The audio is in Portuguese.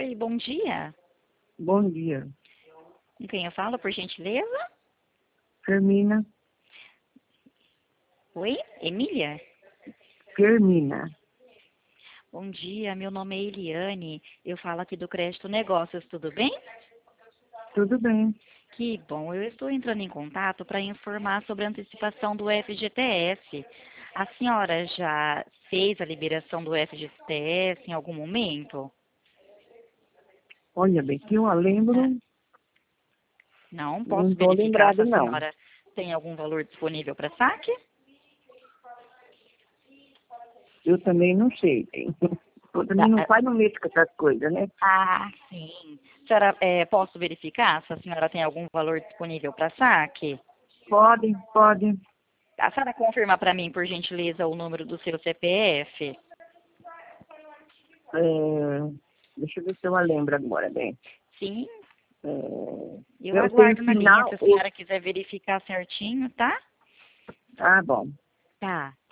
Oi, bom dia. Bom dia. Com quem eu falo, por gentileza? Fermina. Oi, Emília? Fermina. Bom dia, meu nome é Eliane. Eu falo aqui do Crédito Negócios, tudo bem? Tudo bem. Que bom, eu estou entrando em contato para informar sobre a antecipação do FGTS. A senhora já fez a liberação do FGTS em algum momento? Olha bem, que eu lembro, Não, não posso estou verificar se lembrado a não. senhora tem algum valor disponível para saque? Eu também não sei. Eu também não faz no meio com essas coisas, né? Ah, sim. Senhora, posso verificar se a senhora tem algum valor disponível para saque? Pode. A senhora confirma para mim, por gentileza, o número do seu CPF? É, deixa eu ver se eu lembro agora, bem. Sim, É, eu eu tenho aguardo na linha final. se a senhora quiser verificar certinho, tá? Ah, bom. Tá.